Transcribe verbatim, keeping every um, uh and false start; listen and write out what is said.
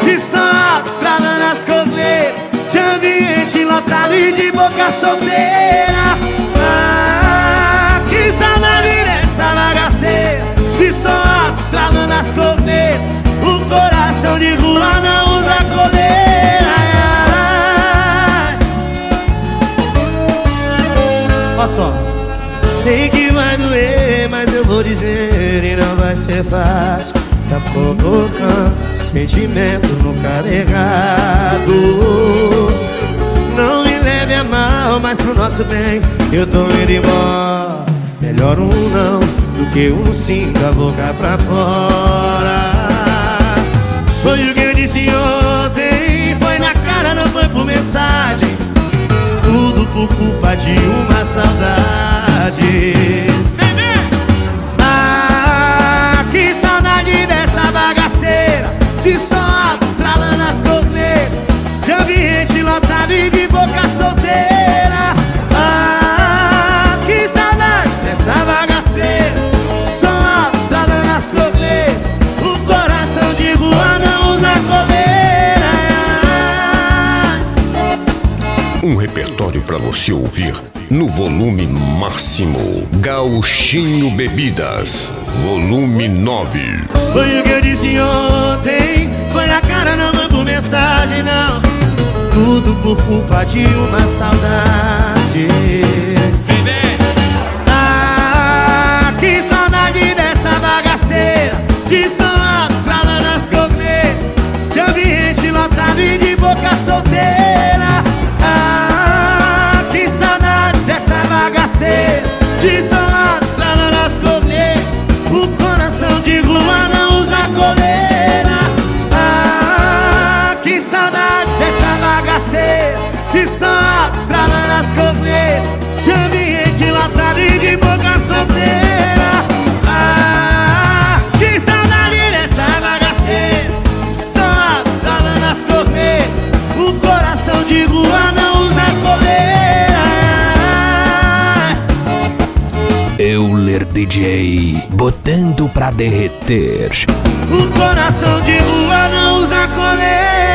de som alto, estralando as cornetas, de ambiente lotado e de boca solteira. Ah, que saudade dessa bagaceira, de som alto, estralando as cornetas, o coração de rua não usa coleira. Olha só. Sei que vai doer, mas eu vou dizer e não vai ser fácil. Tá colocando sentimento no carregado. Não me leve a mal, mas pro nosso bem eu tô indo embora. Melhor um não do que um sim da boca pra fora. Foi o que eu disse ontem, foi na cara, não foi por mensagem. Tudo por culpa de uma saudade. Ah, que saudade dessa bagaceira, de som alto, estralando as cornetas, de ambiente lotado e de boca solteira. Ah, que saudade dessa bagaceira, de som alto, estralando as cornetas, o coração de rua não usa coleira. Um repertório pra você ouvir no volume máximo. Gauchinho Bebidas, volume nove. Foi o que eu disse ontem, foi na cara, não foi por mensagem, não. Tudo por culpa de uma saudade. Ah, que saudade dessa bagaceira, de som alto, estralando as cornetas, de ambiente lotado e de boca solteira. Ah, que saudade dessa bagaceira, de som alto, estralando as cornetas, o coração de rua não usa coleira. Ah, que saudade dessa bagaceira, de som alto, estralando as cornetas, de ambiente lotado e de boca solteira. Ah, que saudade dessa bagaceira, de som alto, estralando as cornetas, o coração de rua não usa coleira. Euler D J, botando pra derreter. O coração de rua não usa coleira.